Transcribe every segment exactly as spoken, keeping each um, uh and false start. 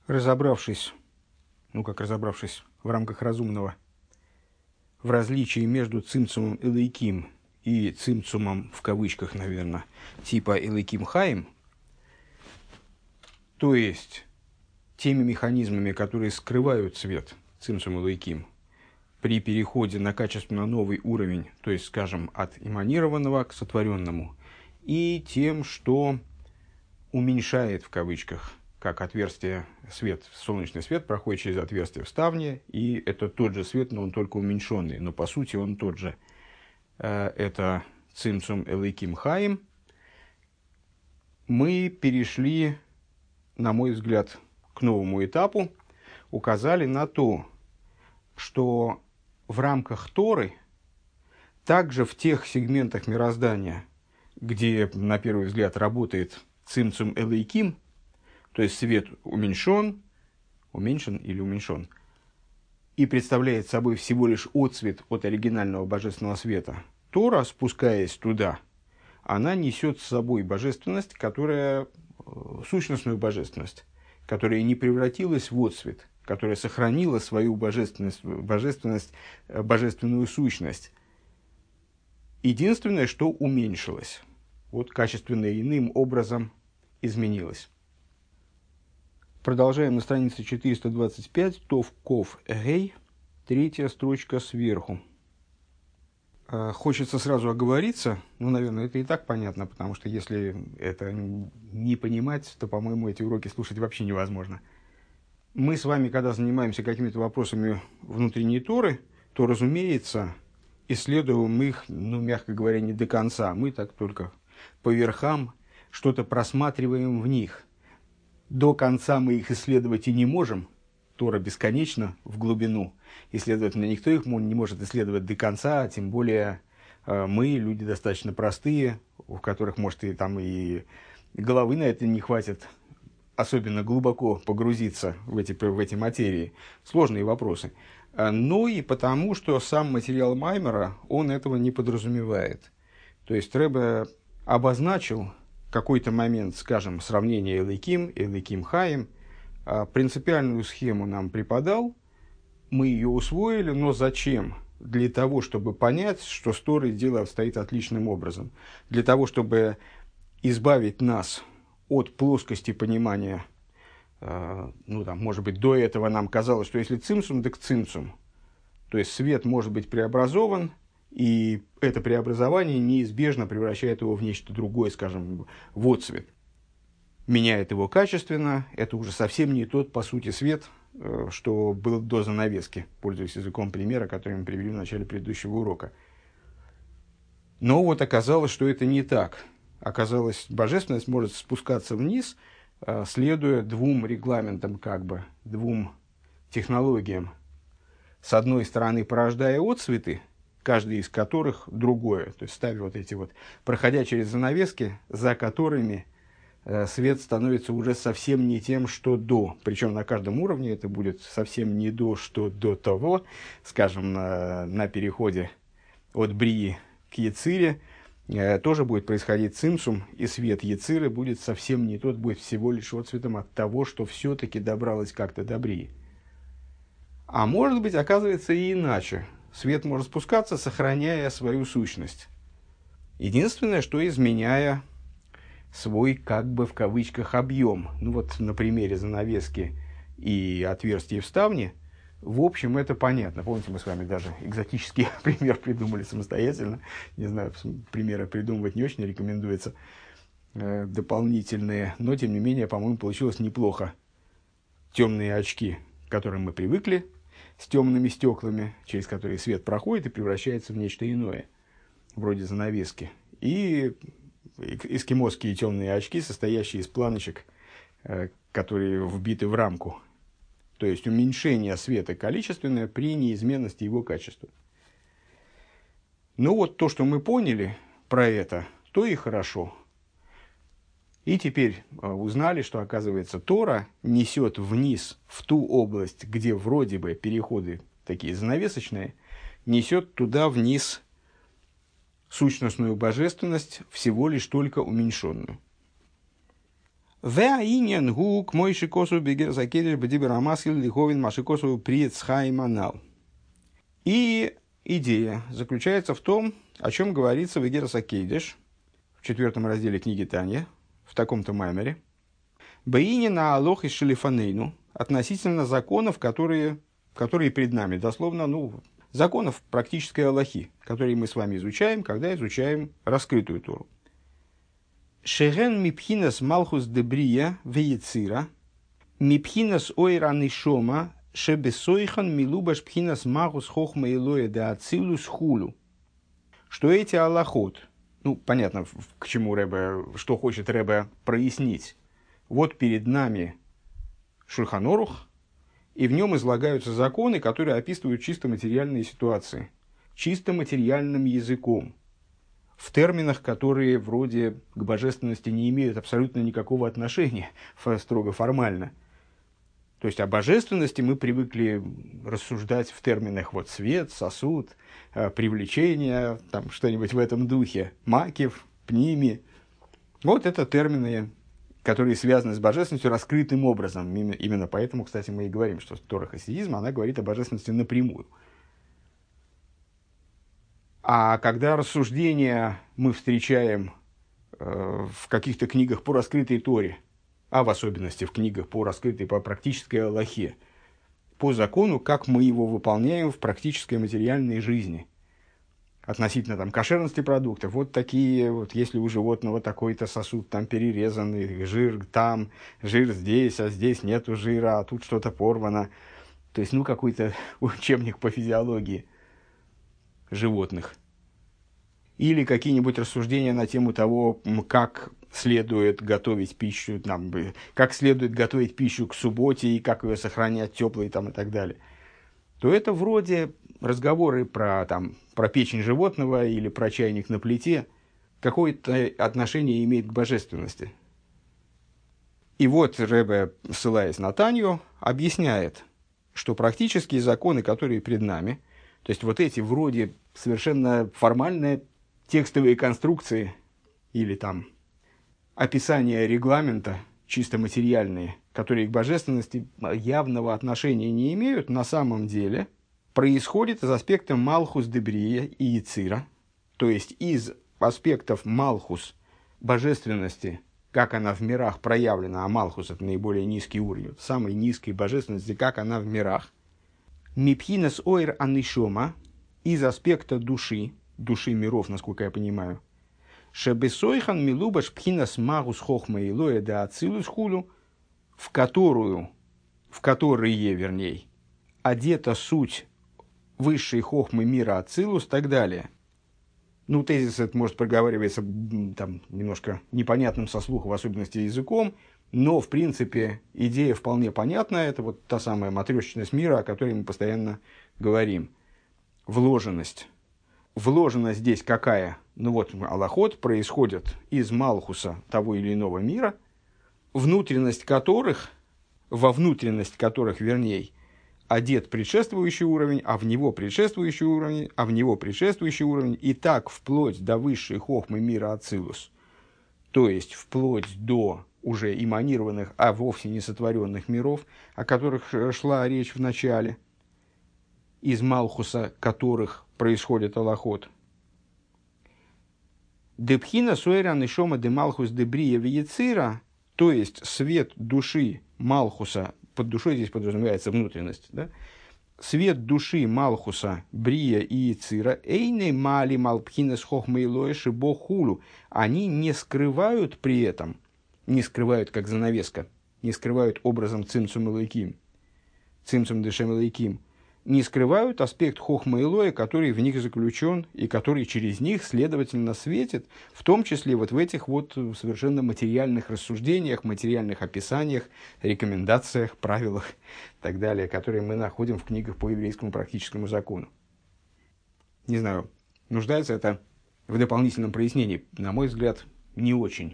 Разобравшись, ну как разобравшись в рамках разумного, в различии между цимцумом элейким и цимцумом, в кавычках, наверное, типа элейким хаим, то есть теми механизмами, которые скрывают свет, цимцум элейким, при переходе на качественно новый уровень, то есть, скажем, от эманированного к сотворенному, и тем, что уменьшает, в кавычках, как отверстие, свет, солнечный свет проходит через отверстие в ставне, и это тот же свет, но он только уменьшенный, но по сути он тот же. Это цимцум элейким хаим. Мы перешли, на мой взгляд, к новому этапу, указали на то, что в рамках Торы, также в тех сегментах мироздания, где, на первый взгляд, работает цимцум элейким, то есть свет уменьшен, уменьшен или уменьшен, и представляет собой всего лишь отцвет от оригинального божественного света, Тора, спускаясь туда, она несет с собой божественность, которая, сущностную божественность, которая не превратилась в отцвет, которая сохранила свою божественность, божественность, божественную сущность. Единственное, что уменьшилось, вот качественно иным образом изменилось. Продолжаем на странице четыреста двадцать пять, Тов Ков Гей, третья строчка сверху. Хочется сразу оговориться, ну, наверное, это и так понятно, потому что если это не понимать, то, по-моему, эти уроки слушать вообще невозможно. Мы с вами, когда занимаемся какими-то вопросами внутренней Торы, то, разумеется, исследуем их, ну, мягко говоря, не до конца. Мы так только по верхам что-то просматриваем в них. До конца мы их исследовать и не можем. Тора бесконечна в глубину. И, следовательно, никто их не может исследовать до конца, а тем более мы, люди достаточно простые, у которых, может, и, там, и головы на это не хватит, особенно глубоко погрузиться в эти, в эти материи. Сложные вопросы. Но и потому, что сам материал Маймера, он этого не подразумевает. То есть Ребе обозначил какой-то момент, скажем, сравнения элейким, элейким хаим, принципиальную схему нам преподал, мы ее усвоили, но зачем? Для того, чтобы понять, что с Торой дело обстоит отличным образом. Для того, чтобы избавить нас от плоскости понимания, ну, там, может быть, до этого нам казалось, что если цимсум, так цимсум, то есть свет может быть преобразован, и это преобразование неизбежно превращает его в нечто другое, скажем, в отцвет. Меняет его качественно, это уже совсем не тот, по сути, свет, что был до занавески, пользуясь языком примера, который мы привели в начале предыдущего урока. Но вот оказалось, что это не так. Оказалось, божественность может спускаться вниз, следуя двум регламентам, как бы, двум технологиям. С одной стороны, порождая отцветы, каждый из которых другое, то есть ставя вот эти вот, проходя через занавески, за которыми э, свет становится уже совсем не тем, что до. Причем на каждом уровне это будет совсем не до, что до того, скажем, на, на переходе от Брии к Яцире, э, тоже будет происходить цимсум, и свет Яциры будет совсем не тот, будет всего лишь отцветом от того, что все-таки добралось как-то до Брии. А может быть, оказывается, и иначе. Свет может спускаться, сохраняя свою сущность. Единственное, что изменяя свой, как бы в кавычках, объем. Ну вот на примере занавески и отверстия в ставне, в общем, это понятно. Помните, мы с вами даже экзотический пример придумали самостоятельно. Не знаю, примеры придумывать не очень рекомендуется. Э, дополнительные. Но, тем не менее, по-моему, получилось неплохо. Темные очки, к которым мы привыкли, с темными стеклами, через которые свет проходит и превращается в нечто иное, вроде занавески. И эскимосские темные очки, состоящие из планочек, которые вбиты в рамку. То есть уменьшение света количественное при неизменности его качества. Ну вот то, что мы поняли про это, то и хорошо. И теперь узнали, что, оказывается, Тора несет вниз, в ту область, где вроде бы переходы такие занавесочные, несет туда вниз сущностную божественность, всего лишь только уменьшенную. Веаинен гу к мой шикосу бегер закедер бедибер амаскил лиховин машикосу приецхайманал. И идея заключается в том, о чем говорится в Эгерас Акейдеш, в четвертом разделе книги Танья, в таком-то маймере. Баини на алох и шелифанейну, относительно законов, которые, которые пред нами. Дословно, ну, законов практической аллахи, которые мы с вами изучаем, когда изучаем раскрытую Тору. Шеген мипхинас малхус дебрия веецира, мипхинас ойра нишома, шебесойхан милубаш пхинас малхус хохма илоя де ацилус хулу. Что эти аллахот, ну, понятно, к чему Ребе, что хочет Ребе прояснить. Вот перед нами Шульхан Орух, и в нем излагаются законы, которые описывают чисто материальные ситуации, чисто материальным языком, в терминах, которые вроде к божественности не имеют абсолютно никакого отношения, строго формально. То есть о божественности мы привыкли рассуждать в терминах вот свет, сосуд, привлечение, там что-нибудь в этом духе, макев, пними. Вот это термины, которые связаны с божественностью раскрытым образом. Именно поэтому, кстати, мы и говорим, что Тора хасидизма, она говорит о божественности напрямую. А когда рассуждения мы встречаем э, в каких-то книгах по раскрытой Торе, а в особенности в книгах по раскрытой, по практической аллахе, по закону, как мы его выполняем в практической материальной жизни, относительно там, кошерности продуктов, вот такие, вот если у животного такой-то сосуд там перерезанный, жир там, жир здесь, а здесь нету жира, а тут что-то порвано. То есть, ну, какой-то учебник по физиологии животных. Или какие-нибудь рассуждения на тему того, как следует готовить пищу, там, как следует готовить пищу к субботе и как ее сохранять теплой там, и так далее. То это вроде разговоры про, там, про печень животного или про чайник на плите, какое-то отношение имеет к божественности. И вот Ребе, ссылаясь на Танью, объясняет, что практические законы, которые пред нами, то есть вот эти вроде совершенно формальные текстовые конструкции или там описания регламента, чисто материальные, которые к божественности явного отношения не имеют, на самом деле происходит из аспекта Малхус Дебрия и Яцира, то есть из аспектов Малхус, божественности, как она в мирах проявлена, а Малхус — это наиболее низкий уровень, самой низкой божественности, как она в мирах. Мипхинас ойр анишома, из аспекта души, души миров, насколько я понимаю, шебесойхан милубаш пхинас магус хохма илоя да ацилус хулу, в которую, в которые, вернее, одета суть высшей хохмы мира ацилус и так далее. Ну, тезис этот может проговариваться там, немножко непонятным со слуха, в особенности языком, но, в принципе, идея вполне понятна. Это вот та самая матрешечность мира, о которой мы постоянно говорим. Вложенность. Вложенность здесь какая? Ну вот, алахот происходит из Малхуса того или иного мира, внутренность которых, во внутренность которых, вернее, одет предшествующий уровень, а в него предшествующий уровень, а в него предшествующий уровень, и так вплоть до высшей хохмы мира Ацилус, то есть вплоть до уже эманированных, а вовсе не сотворенных миров, о которых шла речь в начале, из Малхуса которых происходит алахот. Депхина суэра нишома де Малхус де брия веецира, то есть свет души Малхуса, под душой здесь подразумевается внутренность, да? Свет души Малхуса, Брия и Яцира, эйне мали малпхинес хохмейлоэ шибо хулу, они не скрывают при этом, не скрывают как занавеска, не скрывают образом цимцум элейким, цимцум дешем элейким, не скрывают аспект хохма Элоя, который в них заключен и который через них, следовательно, светит, в том числе вот в этих вот совершенно материальных рассуждениях, материальных описаниях, рекомендациях, правилах и так далее, которые мы находим в книгах по еврейскому практическому закону. Не знаю, нуждается это в дополнительном прояснении. На мой взгляд, не очень.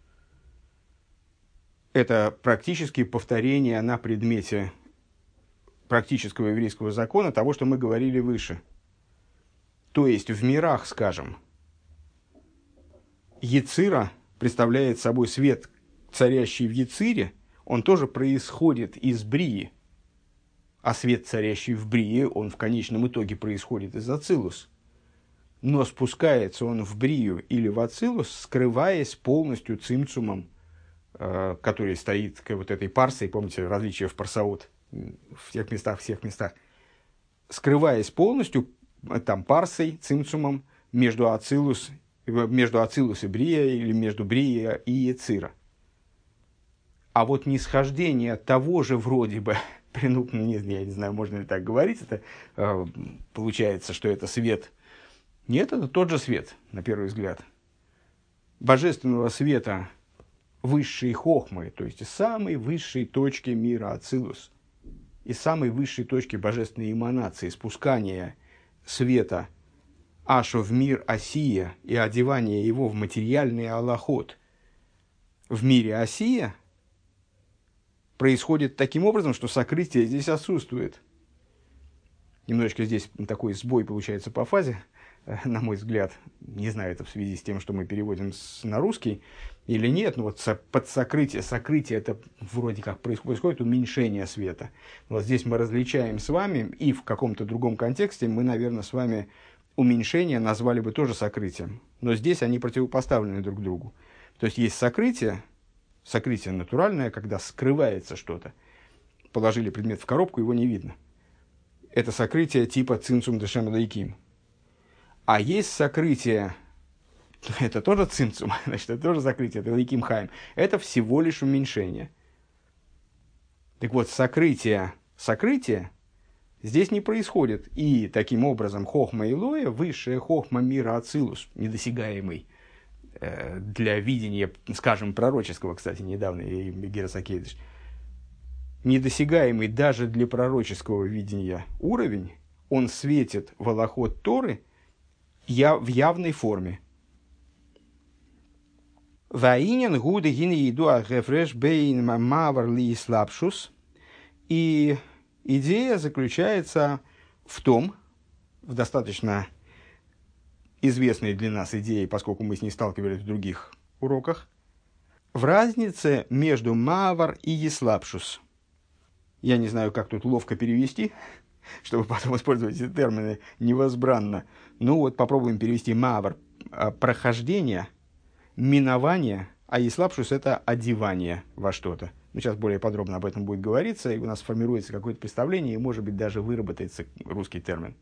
Это практически повторение на предмете практического еврейского закона того, что мы говорили выше. То есть в мирах, скажем, Яцира представляет собой свет, царящий в Яцире, он тоже происходит из Брии. А свет, царящий в Брии, он в конечном итоге происходит из Ацилус. Но спускается он в Брию или в Ацилус, скрываясь полностью цимцумом, э, который стоит к вот этой парсой, помните, различия в парсаот, в тех местах, в всех местах, скрываясь полностью там парсой, цимцумом между Ацилус, между Ацилус и Брия, или между Брия и Яцира. А вот нисхождение того же вроде бы, ну, я не знаю, можно ли так говорить, это э, получается, что это свет. Нет, это тот же свет, на первый взгляд. Божественного света высшей хохмы, то есть из самой высшей точки мира Ацилус, из самой высшей точки божественной эманации, спускания света Ашу в мир Осия и одевание его в материальный алахот в мире Осия происходит таким образом, что сокрытие здесь отсутствует. Немножечко здесь такой сбой получается по фазе, на мой взгляд. Не знаю, это в связи с тем, что мы переводим с, на русский или нет, но вот со, под сокрытие, сокрытие это вроде как происходит, происходит уменьшение света. Вот здесь мы различаем с вами, и в каком-то другом контексте мы, наверное, с вами уменьшение назвали бы тоже сокрытием. Но здесь они противопоставлены друг другу. То есть есть сокрытие, сокрытие натуральное, когда скрывается что-то. Положили предмет в коробку, его не видно. Это сокрытие типа цинцум дешем лейким. А есть сокрытие, это тоже цинцум, значит, это тоже сокрытие, это лейким хайм. Это всего лишь уменьшение. Так вот, сокрытие, сокрытие здесь не происходит. И таким образом хохма Илоя, высшая хохма мира Ацилус, недосягаемый э, для видения, скажем, пророческого, кстати, недавно Герас Акейдыш, недосягаемый даже для пророческого видения уровень, он светит в алахот Торы я, в явной форме. Ваинен гуды гини еду агефреш бейн мавар ли слабшус. И идея заключается в том, в достаточно известной для нас идее, поскольку мы с ней сталкивались в других уроках, в разнице между мавар и еслапшус. Я не знаю, как тут ловко перевести, чтобы потом использовать эти термины невозбранно. Ну вот попробуем перевести мавар – прохождение, минование, а еслапшус – это одевание во что-то. Ну, сейчас более подробно об этом будет говориться, и у нас формируется какое-то представление, и, может быть, даже выработается русский термин.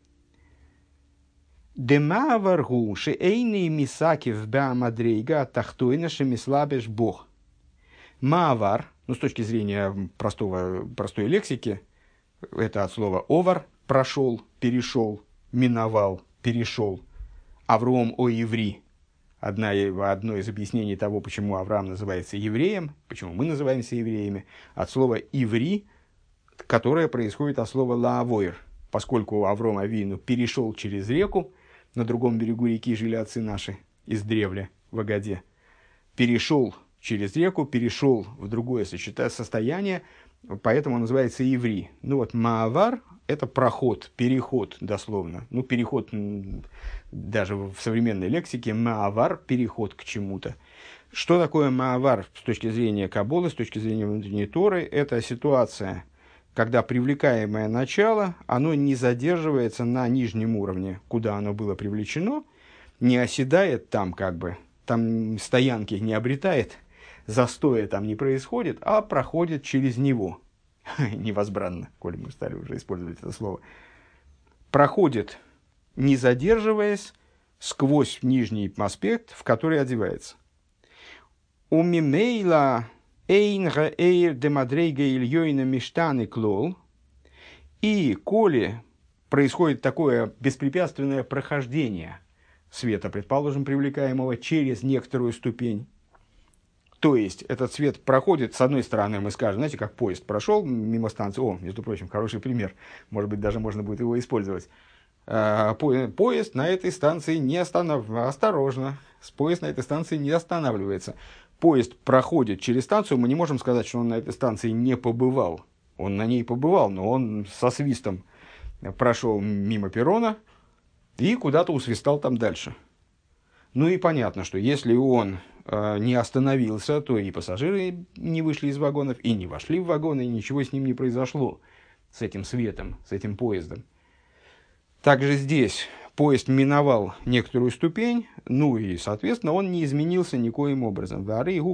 Демавар гу шеэйный мисакив беамадрейга тахтойна шемислабеш бог. Мавар, ну, с точки зрения простого, простой лексики, это от слова овар, прошел, перешел, миновал, перешел. Авром о еври. Одна, одно из объяснений того, почему Авраам называется евреем, почему мы называемся евреями, от слова «иври», которое происходит от слова «лаавойр», поскольку Авром Авину перешел через реку, на другом берегу реки жили отцы наши, из древля, в Агаде, перешел через реку, перешел в другое состояние, поэтому он называется еврей. Ну вот, маавар – это проход, переход, дословно. Ну, переход даже в современной лексике, маавар – переход к чему-то. Что такое маавар с точки зрения Каббалы, с точки зрения внутренней Торы? Это ситуация, когда привлекаемое начало, оно не задерживается на нижнем уровне, куда оно было привлечено, не оседает там как бы, там стоянки не обретает, застоя там не происходит, а проходит через него. Невозбранно, коли мы стали уже использовать это слово. Проходит, не задерживаясь, сквозь нижний аспект, в который одевается. У мимейла эйнга эйр демадрейга ильёйна миштаны клол. И коли происходит такое беспрепятственное прохождение света, предположим, привлекаемого через некоторую ступень, то есть, этот свет проходит, с одной стороны, мы скажем, знаете, как поезд прошел мимо станции. О, между прочим, хороший пример. Может быть, даже можно будет его использовать. Поезд на этой станции не останавливается. Осторожно, поезд на этой станции не останавливается. Поезд проходит через станцию, мы не можем сказать, что он на этой станции не побывал. Он на ней побывал, но он со свистом прошел мимо перрона и куда-то усвистал там дальше. Ну и понятно, что если он э, не остановился, то и пассажиры не вышли из вагонов, и не вошли в вагоны, и ничего с ним не произошло, с этим светом, с этим поездом. Также здесь поезд миновал некоторую ступень, ну и, соответственно, он не изменился никоим образом.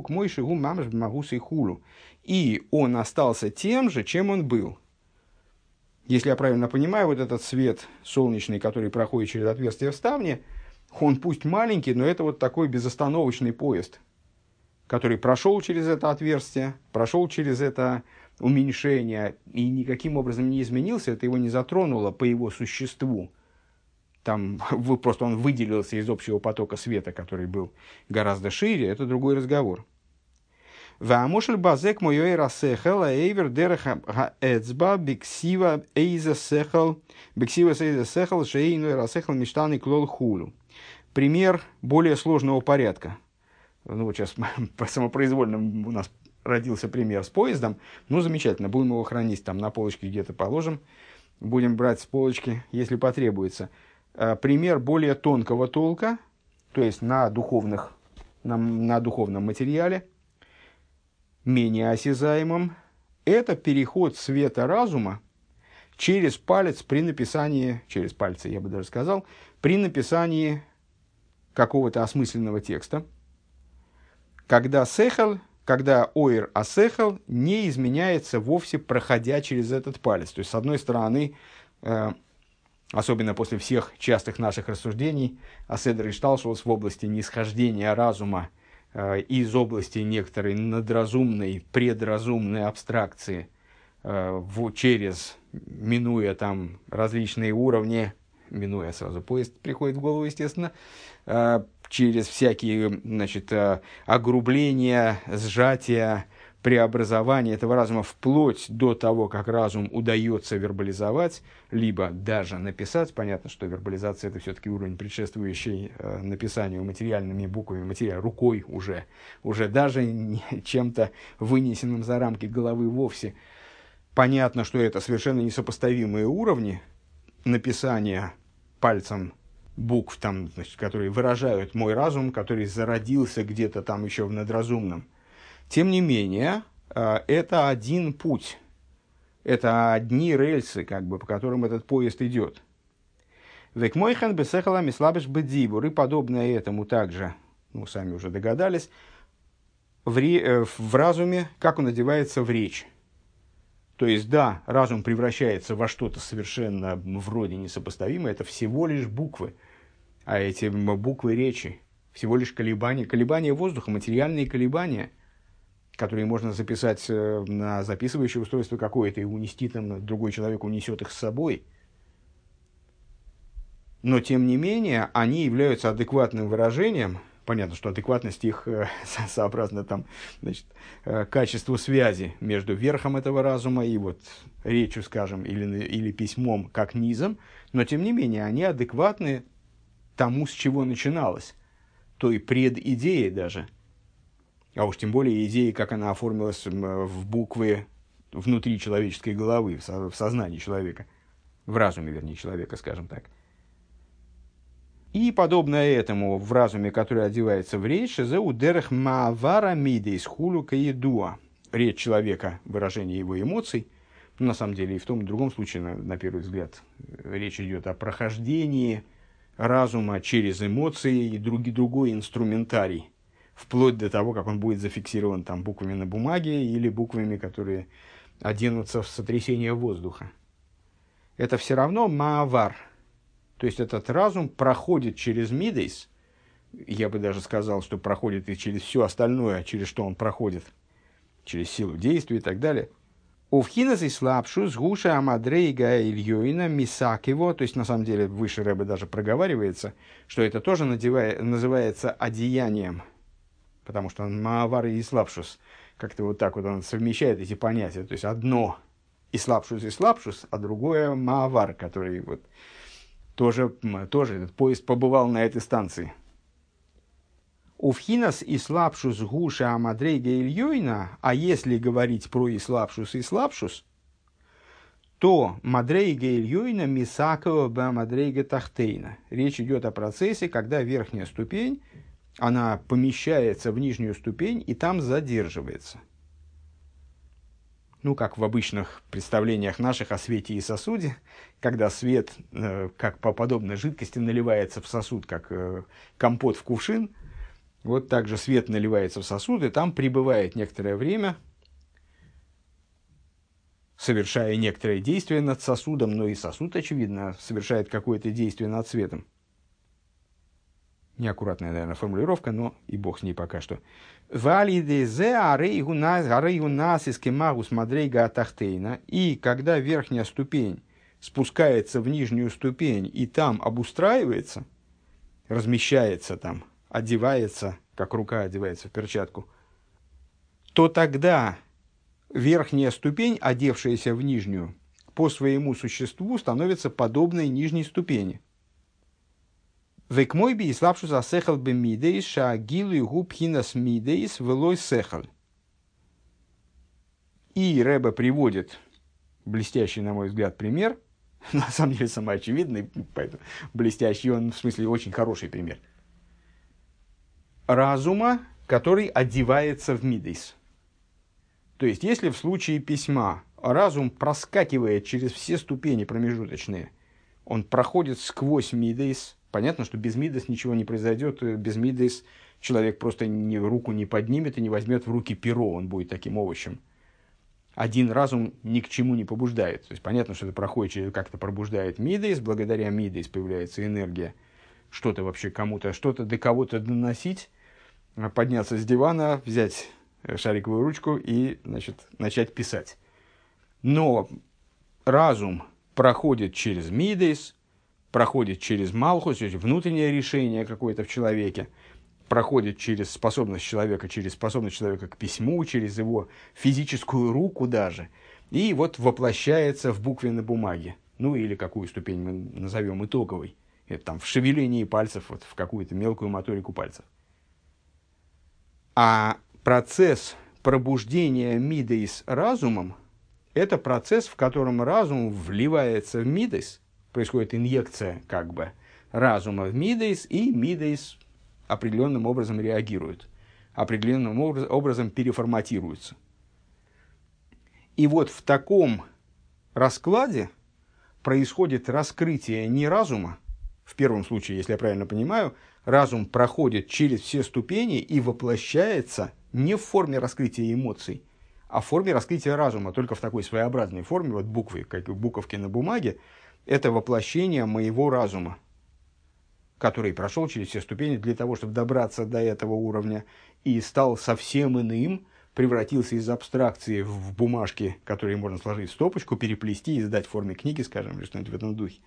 И он остался тем же, чем он был. Если я правильно понимаю, вот этот свет солнечный, который проходит через отверстие в ставне, он пусть маленький, но это вот такой безостановочный поезд, который прошел через это отверстие, прошел через это уменьшение и никаким образом не изменился, это его не затронуло по его существу. Там просто он выделился из общего потока света, который был гораздо шире, это другой разговор. Ваамошель базек моей рассехал, а эйвер дереха эцба бексива эйза сехал, бексива эйза сехал, шейной рассехал мечтаны клол хулу. Пример более сложного порядка. Ну вот сейчас по самопроизвольному у нас родился пример с поездом. Ну замечательно, будем его хранить там на полочке где-то положим. Будем брать с полочки, если потребуется. Пример более тонкого толка, то есть на, духовных, на, на духовном материале, менее осязаемым, это переход света разума через палец при написании, через пальцы, я бы даже сказал, при написании какого-то осмысленного текста, когда сехал, когда оир асехал не изменяется вовсе, проходя через этот палец. То есть, с одной стороны, э, особенно после всех частых наших рассуждений о Седер Ишталшус в области нисхождения разума э, из области некоторой надразумной, предразумной абстракции э, в, через, минуя там различные уровни, минуя сразу поезд приходит в голову, естественно, э, через всякие, значит, э, огрубления, сжатия, преобразование этого разума вплоть до того, как разум удается вербализовать, либо даже написать. Понятно, что вербализация – это все-таки уровень, предшествующий э, написанию материальными буквами, материал, рукой уже, уже даже не чем-то вынесенным за рамки головы вовсе. Понятно, что это совершенно несопоставимые уровни написания пальцем букв, там, значит, которые выражают мой разум, который зародился где-то там еще в надразумном. Тем не менее, это один путь, это одни рельсы, как бы, по которым этот поезд идет. Векмойхан бесехала мислабеш бедибур, и подобное этому также, ну, сами уже догадались, в, ре, в разуме, как он одевается в речь. То есть, да, разум превращается во что-то совершенно вроде несопоставимое, это всего лишь буквы, а эти буквы речи, всего лишь колебания, колебания воздуха, материальные колебания, которые можно записать на записывающее устройство какое-то и унести там, другой человек унесет их с собой. Но, тем не менее, они являются адекватным выражением. Понятно, что адекватность их сообразно там, значит, качеству связи между верхом этого разума и вот речью, скажем, или, или письмом как низом. Но, тем не менее, они адекватны тому, с чего начиналось. Той предидее даже. А уж тем более идеи, как она оформилась в буквы внутри человеческой головы, в сознании человека, в разуме, вернее, человека, скажем так. И подобное этому в разуме, который одевается в речь, «Зеудерх маавара мидейс хулу каедуа». Речь человека, выражение его эмоций. Но на самом деле и в том и в другом случае, на, на первый взгляд, речь идет о прохождении разума через эмоции и друг, другой инструментарий, вплоть до того, как он будет зафиксирован там буквами на бумаге или буквами, которые оденутся в сотрясение воздуха. Это все равно маавар. То есть, этот разум проходит через мидейс, я бы даже сказал, что проходит и через все остальное, через что он проходит, через силу действия и так далее. Увхинас и слабшу сгуша амадрейга ильёина мисакиво, то есть, на самом деле, выше Рэбе даже проговаривается, что это тоже надевая, называется одеянием, потому что он маавар и слабшус, как-то вот так вот он совмещает эти понятия, то есть, одно и слабшус и слабшус, а другое маавар, который вот тоже, тоже этот поезд побывал на этой станции. Увхинас и слабшус гуша амадрейга ильёйна, а если говорить про и слабшус и слабшус, то мадрейга ильёйна мисакова ба мадрейга тахтейна. Речь идет о процессе, когда верхняя ступень она помещается в нижнюю ступень и там задерживается. Ну, как в обычных представлениях наших о свете и сосуде, когда свет, э, как по подобной жидкости, наливается в сосуд, как э, компот в кувшин, вот так же свет наливается в сосуд, и там пребывает некоторое время, совершая некоторое действие над сосудом, но и сосуд, очевидно, совершает какое-то действие над светом. Неаккуратная, наверное, формулировка, но и бог с ней пока что. И когда верхняя ступень спускается в нижнюю ступень и там обустраивается, размещается там, одевается, как рука одевается в перчатку, то тогда верхняя ступень, одевшаяся в нижнюю, по своему существу становится подобной нижней ступени. Век мой би и слабшу за сехал бы мидейс, шаагилу и губхинас мидейс, велой сехал. И Рэбе приводит блестящий, на мой взгляд, пример, на самом деле самоочевидный, поэтому блестящий, он в смысле очень хороший пример, разума, который одевается в мидейс. То есть, если в случае письма разум проскакивает через все ступени промежуточные, он проходит сквозь мидейс. Понятно, что без мидейс ничего не произойдет. Без мидейс человек просто ни, руку не поднимет и не возьмет в руки перо. Он будет таким овощем. Один разум ни к чему не побуждает. То есть, понятно, что это проходит через, как-то пробуждает мидейс. Благодаря мидейс появляется энергия. Что-то вообще кому-то, что-то до кого-то доносить, подняться с дивана, взять шариковую ручку и, значит, начать писать. Но разум проходит через мидейс, проходит через малхус, через внутреннее решение какое-то в человеке, проходит через способность человека, через способность человека к письму, через его физическую руку даже, и вот воплощается в букве на бумаге. Ну, или какую ступень мы назовем итоговой. Это там в шевелении пальцев, вот, в какую-то мелкую моторику пальцев. А процесс пробуждения мидейс разумом – это процесс, в котором разум вливается в мидейс, происходит инъекция как бы разума в мидейс, и мидейс определенным образом реагирует, определенным образом переформатируется. И вот в таком раскладе происходит раскрытие не разума, в первом случае, если я правильно понимаю, разум проходит через все ступени и воплощается не в форме раскрытия эмоций, а в форме раскрытия разума, только в такой своеобразной форме, вот буквы, как буковки на бумаге, это воплощение моего разума, который прошел через все ступени для того, чтобы добраться до этого уровня и стал совсем иным, превратился из абстракции в бумажки, которые можно сложить в стопочку, переплести и сдать в форме книги, скажем, или что-нибудь в этом духе.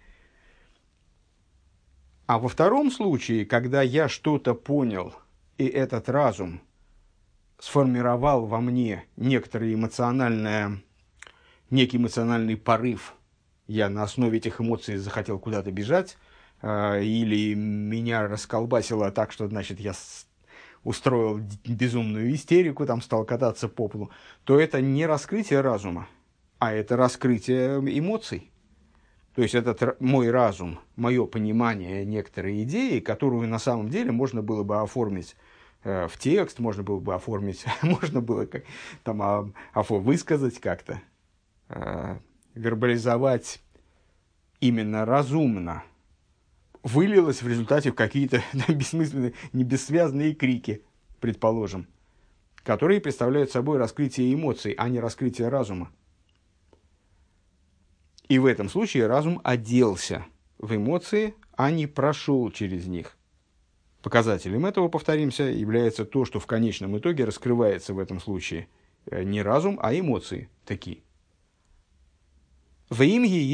А во втором случае, когда я что-то понял, и этот разум сформировал во мне некоторый эмоциональное, некий эмоциональный порыв, я на основе этих эмоций захотел куда-то бежать, э, или меня расколбасило так, что, значит, я с... устроил безумную истерику, там стал кататься по полу, то это не раскрытие разума, а это раскрытие эмоций. То есть, этот мой разум, мое понимание некоторой идеи, которую на самом деле можно было бы оформить э, в текст, можно было бы оформить, можно было как, там, а, а, высказать как-то, э, вербализовать именно разумно, вылилось в результате в какие-то бессмысленные, не бессвязные крики, предположим, которые представляют собой раскрытие эмоций, а не раскрытие разума. И в этом случае разум оделся в эмоции, а не прошел через них. Показателем этого, повторимся, является то, что в конечном итоге раскрывается в этом случае не разум, а эмоции такие. И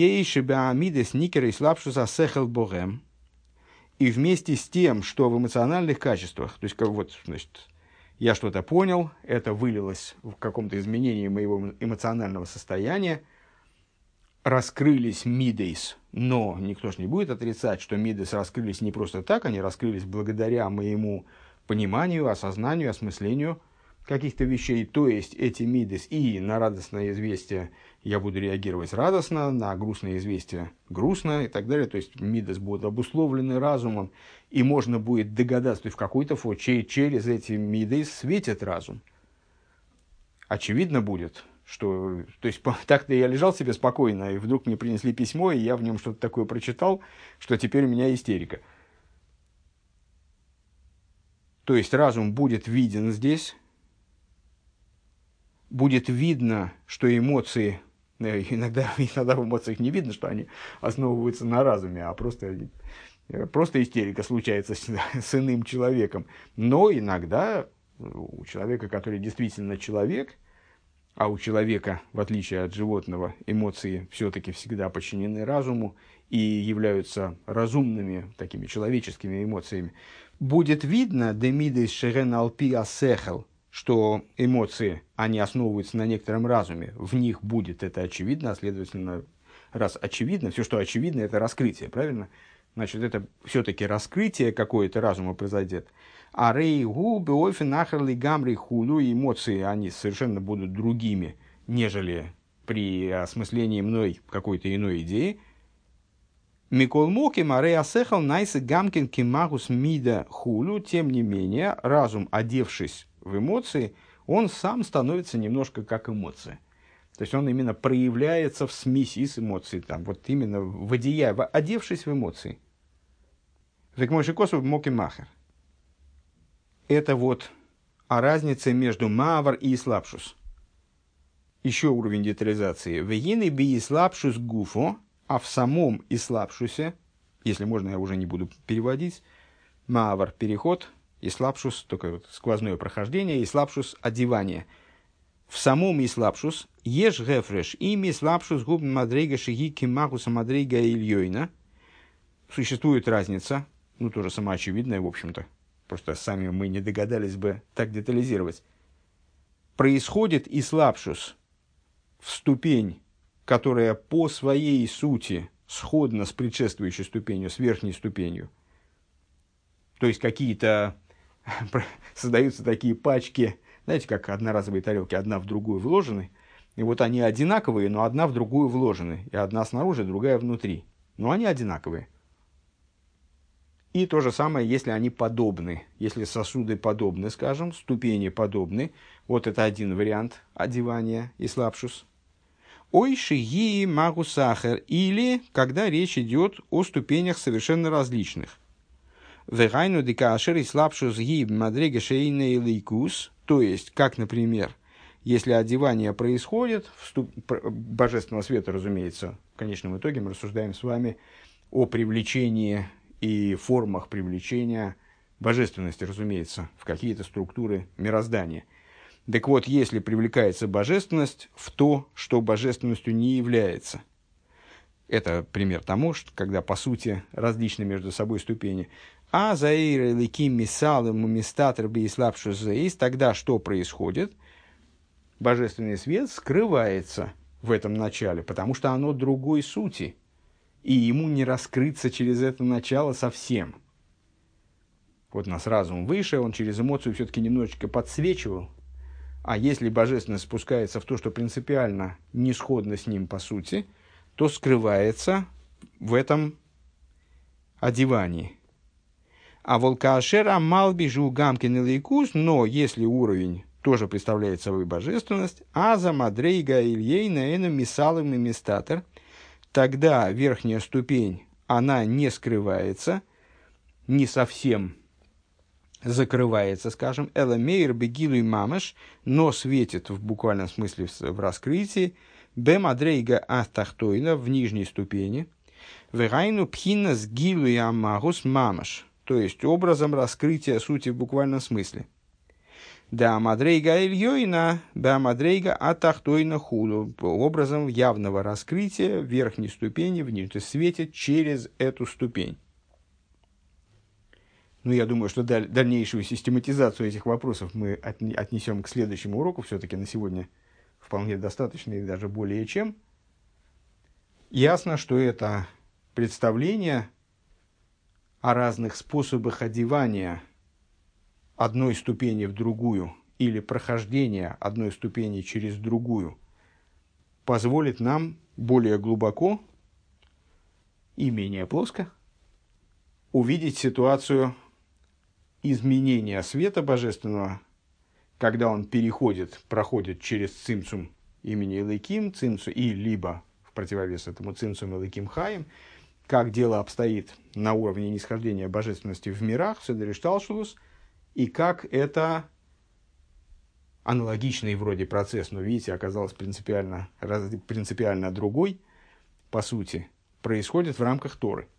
вместе с тем, что в эмоциональных качествах, то есть, как вот, значит, я что-то понял, это вылилось в каком-то изменении моего эмоционального состояния, раскрылись мидейс, но никто ж не будет отрицать, что мидейс раскрылись не просто так, они раскрылись благодаря моему пониманию, осознанию, осмыслению каких-то вещей, то есть эти мидес, и на радостное известие я буду реагировать радостно, на грустное известие грустно и так далее. То есть мидес будут обусловлены разумом, и можно будет догадаться, то есть в какой-то форме через эти мидес светит разум. Очевидно будет, что... То есть так-то я лежал себе спокойно, и вдруг мне принесли письмо, и я в нем что-то такое прочитал, что теперь у меня истерика. То есть разум будет виден здесь, будет видно, что эмоции, иногда, иногда в эмоциях не видно, что они основываются на разуме, а просто, просто истерика случается с, с иным человеком. Но иногда у человека, который действительно человек, а у человека, в отличие от животного, эмоции все-таки всегда подчинены разуму и являются разумными, такими человеческими эмоциями, будет видно, демидес шерен алпи асехел, что эмоции, они основываются на некотором разуме, в них будет это очевидно, а следовательно, раз очевидно, все, что очевидно, это раскрытие, правильно? Значит, это все-таки раскрытие какое-то разума произойдет. А рей губы, офен, ахарли, гамри, хулу, эмоции, они совершенно будут другими, нежели при осмыслении мной какой-то иной идеи. Микол моки, марей асехал, найсы гамкин, кимагус, мида, хулу. Тем не менее, разум, одевшись в эмоции, он сам становится немножко как эмоция. То есть он именно проявляется в смеси с эмоцией, там, вот именно в одея, одевшись в эмоции. Это вот о разнице между мавар и ислапшус. Еще уровень детализации. Вегины би ислапшус гуфо, а в самом ислапшусе, если можно, я уже не буду переводить, мавар – переход, ислапшус – только вот сквозное прохождение, ислапшус – одевание. В самом ислапшус еш гефреш ими ислапшус губ мадрейга шиги кимахуса мадрейга ильёйна. Существует разница, ну тоже самоочевидная, в общем-то, просто сами мы не догадались бы так детализировать. Происходит ислапшус в ступень, которая по своей сути сходна с предшествующей ступенью, с верхней ступенью. То есть какие-то создаются такие пачки, знаете, как одноразовые тарелки, одна в другую вложены, и вот они одинаковые, но одна в другую вложены, и одна снаружи, другая внутри, но они одинаковые. И то же самое, если они подобны, если сосуды подобны, скажем, ступени подобны, вот это один вариант одевания ислапшус. Ой шиги магу сахар, или когда речь идет о ступенях совершенно различных. Вегайну дикашер ислапшус ги мадрега шейна лейкус, то есть, как, например, если одевание происходит, вступ... божественного света, разумеется, в конечном итоге мы рассуждаем с вами о привлечении и формах привлечения божественности, разумеется, в какие-то структуры мироздания. Так вот, если привлекается божественность в то, что божественностью не является, это пример тому, что, когда, по сути, различны между собой ступени. А заэйр ликим мисалым мистатр бейслапшу заэйс, тогда что происходит? Божественный свет скрывается в этом начале, потому что оно другой сути, и ему не раскрыться через это начало совсем. Вот у нас разум выше, он через эмоцию все-таки немножечко подсвечивал, а если божественность спускается в то, что принципиально не сходно с ним по сути, то скрывается в этом одевании. А волкаашера малбижу гамкин и лейкус, но если уровень тоже представляет собой божественность, а за мадрейга ильейна эна мисалым и мистатер, тогда верхняя ступень, она не скрывается, не совсем закрывается, скажем, эламейр бегилу и мамаш, но светит в буквальном смысле в раскрытии, бе мадрейга атахтойна в нижней ступени, вегайну пхина с гилу и амагус мамаш, то есть образом раскрытия сути в буквальном смысле. Да мадрейга ильёйна, да мадрейга атахтойна хулу, образом явного раскрытия верхней ступени, в нижней светит через эту ступень. Ну, я думаю, что даль- дальнейшую систематизацию этих вопросов мы отне- отнесем к следующему уроку. Все-таки на сегодня вполне достаточно и даже более чем. Ясно, что это представление о разных способах одевания одной ступени в другую или прохождение одной ступени через другую позволит нам более глубоко и менее плоско увидеть ситуацию изменения света божественного, когда он переходит, проходит через цимцум имени Элоким, цимцум, и либо в противовес этому цимцум Элоким Хаим, как дело обстоит на уровне нисхождения божественности в мирах, Седер Ишталшелус, и как это аналогичный вроде процесс, но, видите, оказалось принципиально, раз, принципиально другой, по сути, происходит в рамках Торы.